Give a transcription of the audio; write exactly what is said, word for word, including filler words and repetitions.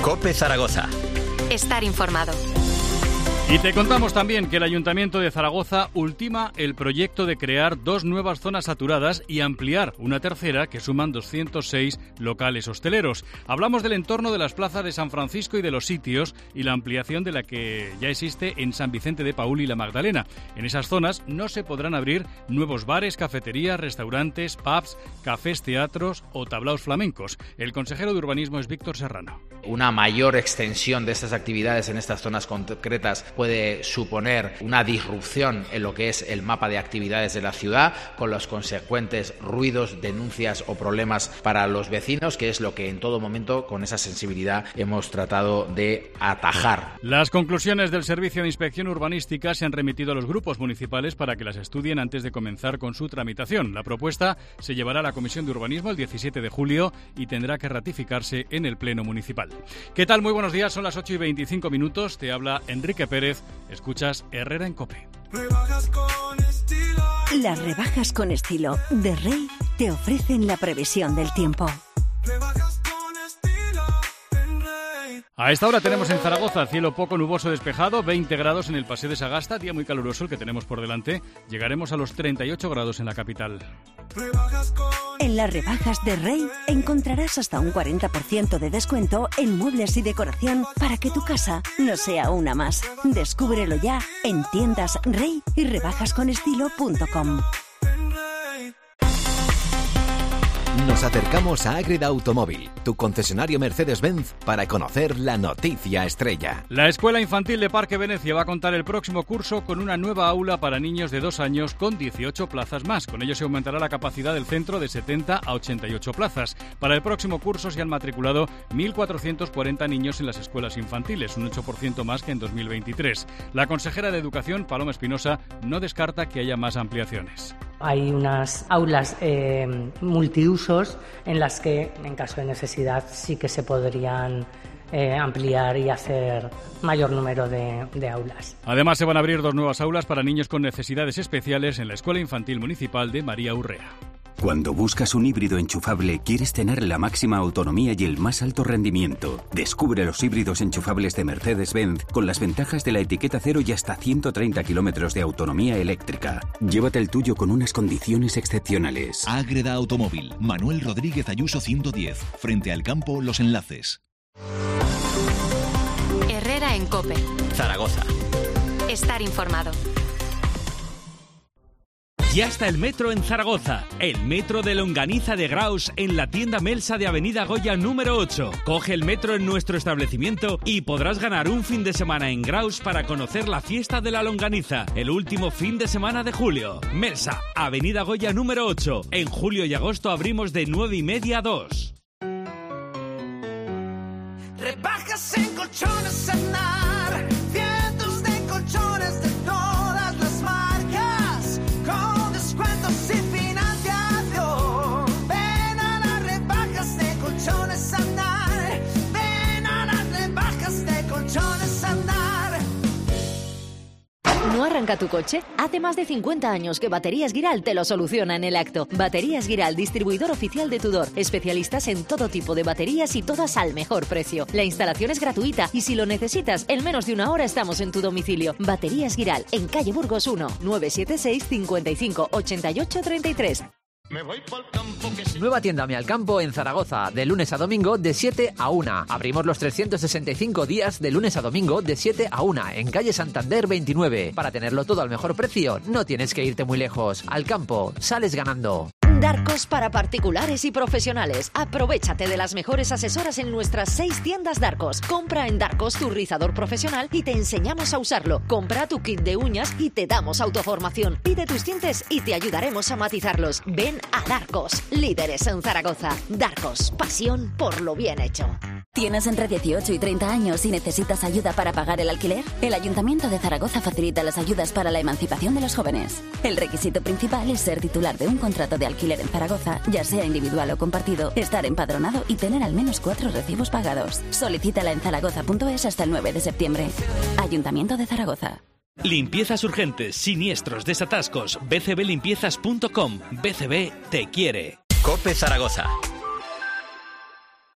COPE Zaragoza. Estar informado. Y te contamos también que el Ayuntamiento de Zaragoza ultima el proyecto de crear dos nuevas zonas saturadas y ampliar una tercera que suman doscientos seis locales hosteleros. Hablamos del entorno de las plazas de San Francisco y de los Sitios y la ampliación de la que ya existe en San Vicente de Paúl y La Magdalena. En esas zonas no se podrán abrir nuevos bares, cafeterías, restaurantes, pubs, cafés, teatros o tablaos flamencos. El consejero de Urbanismo es Víctor Serrano. Una mayor extensión de estas actividades en estas zonas concretas puede suponer una disrupción en lo que es el mapa de actividades de la ciudad, con los consecuentes ruidos, denuncias o problemas para los vecinos, que es lo que en todo momento con esa sensibilidad hemos tratado de atajar. Las conclusiones del Servicio de Inspección Urbanística se han remitido a los grupos municipales para que las estudien antes de comenzar con su tramitación. La propuesta se llevará a la Comisión de Urbanismo el diecisiete de julio y tendrá que ratificarse en el Pleno Municipal. ¿Qué tal? Muy buenos días, son las ocho y veinticinco minutos, te habla Enrique Pérez, escuchas Herrera en COPE. Rebajas con estilo. Las rebajas con estilo de Rey te ofrecen la previsión del tiempo. Rebajas con estilo en Rey. A esta hora tenemos en Zaragoza cielo poco nuboso despejado, veinte grados en el Paseo de Sagasta, día muy caluroso el que tenemos por delante. Llegaremos a los treinta y ocho grados en la capital. Rebajas con... En las rebajas de Rey encontrarás hasta un cuarenta por ciento de descuento en muebles y decoración para que tu casa no sea una más. Descúbrelo ya en tiendas Rey y rebajas con estilo punto com. Nos acercamos a Ágreda Automóvil, tu concesionario Mercedes-Benz, para conocer la noticia estrella. La Escuela Infantil de Parque Venecia va a contar el próximo curso con una nueva aula para niños de dos años con dieciocho plazas más. Con ello se aumentará la capacidad del centro de setenta a ochenta y ocho plazas. Para el próximo curso se han matriculado mil cuatrocientos cuarenta niños en las escuelas infantiles, un ocho por ciento más que en dos mil veintitrés. La consejera de Educación, Paloma Espinosa, no descarta que haya más ampliaciones. Hay unas aulas eh, multiusos en las que, en caso de necesidad, sí que se podrían eh, ampliar y hacer mayor número de, de aulas. Además, se van a abrir dos nuevas aulas para niños con necesidades especiales en la Escuela Infantil Municipal de María Urrea. Cuando buscas un híbrido enchufable, quieres tener la máxima autonomía y el más alto rendimiento. Descubre los híbridos enchufables de Mercedes-Benz con las ventajas de la etiqueta cero y hasta ciento treinta kilómetros de autonomía eléctrica. Llévate el tuyo con unas condiciones excepcionales. Ágreda Automóvil, Manuel Rodríguez Ayuso ciento diez, frente al campo Los Enlaces. Herrera en COPE. Zaragoza. Estar informado. Ya está el metro en Zaragoza, el metro de Longaniza de Graus en la tienda Melsa de Avenida Goya número ocho. Coge el metro en nuestro establecimiento y podrás ganar un fin de semana en Graus para conocer la fiesta de la longaniza, el último fin de semana de julio. Melsa, Avenida Goya número ocho. En julio y agosto abrimos de nueve y media a dos. Rebajas en colchones Aznar, cientos de colchones de todas las marcas, con descuentos sin financiación. Ven a las rebajas de colchones Aznar, ven a las rebajas de colchones Aznar. ¿No arranca tu coche? Hace más de cincuenta años que Baterías Guiral te lo soluciona en el acto. Baterías Guiral, distribuidor oficial de Tudor. Especialistas en todo tipo de baterías y todas al mejor precio. La instalación es gratuita y si lo necesitas, en menos de una hora estamos en tu domicilio. Baterías Guiral, en calle Burgos uno, nueve siete seis, cinco cinco, ocho ocho tres tres. Me voy pa'l campo que sí. Nueva tienda Mi Alcampo en Zaragoza, de lunes a domingo de siete a una. Abrimos los trescientos sesenta y cinco días de lunes a domingo de siete a una en calle Santander veintinueve. Para tenerlo todo al mejor precio, no tienes que irte muy lejos. Alcampo, sales ganando. Darcos para particulares y profesionales. Aprovéchate de las mejores asesoras en nuestras seis tiendas Darcos. Compra en Darcos tu rizador profesional y te enseñamos a usarlo. Compra tu kit de uñas y te damos autoformación. Pide tus tintes y te ayudaremos a matizarlos. Ven a Darcos, líderes en Zaragoza. Darcos, pasión por lo bien hecho. ¿Tienes entre dieciocho y treinta años y necesitas ayuda para pagar el alquiler? El Ayuntamiento de Zaragoza facilita las ayudas para la emancipación de los jóvenes. El requisito principal es ser titular de un contrato de alquiler en Zaragoza, ya sea individual o compartido, estar empadronado y tener al menos cuatro recibos pagados. Solicítala en zaragoza punto es hasta el nueve de septiembre. Ayuntamiento de Zaragoza. Limpiezas urgentes, siniestros, desatascos. b c b limpiezas punto com. B C B te quiere. COPE Zaragoza.